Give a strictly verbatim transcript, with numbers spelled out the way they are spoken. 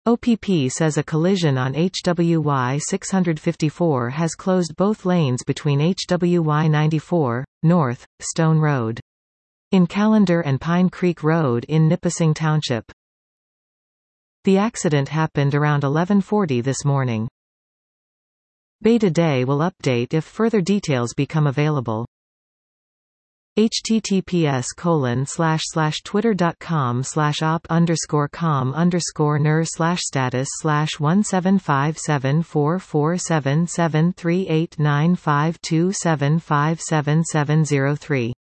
O P P says a collision on H W Y six fifty-four has closed both lanes between H W Y ninety-four, North, Stone Road, in Callender and Pine Creek Road in Nipissing Township. The accident happened around eleven forty this morning. Bay Today will update if further details become available. https colon slash slash twitter dot com slash op underscore com underscore ner slash status slash one seven five seven four four seven seven three eight nine five two seven five seven seven zero three